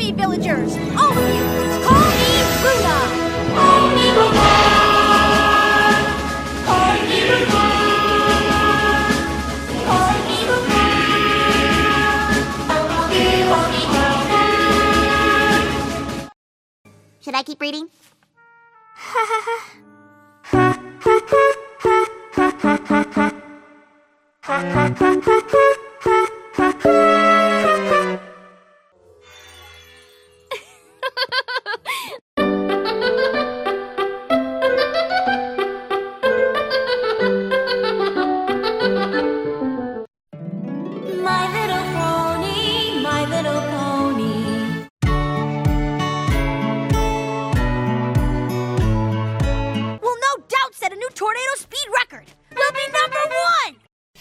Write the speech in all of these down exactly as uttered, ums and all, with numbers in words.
me, villagers! All of you! Call me Luna! Call me Luna! Call me Luna! Call me Luna! Should I keep reading? My little pony, my little pony. Will no doubt set a new tornado speed record. We'll be number one.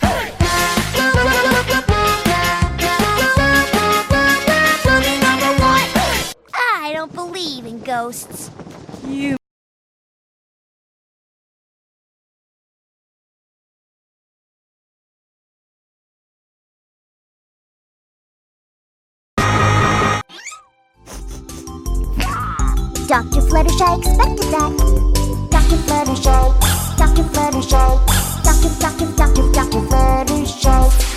We'll be number one. I don't believe in ghosts. You. Doctor Fluttershy expected that. Doctor Fluttershy, Doctor Fluttershy, Doctor, Doctor, Doctor, Doctor Fluttershy.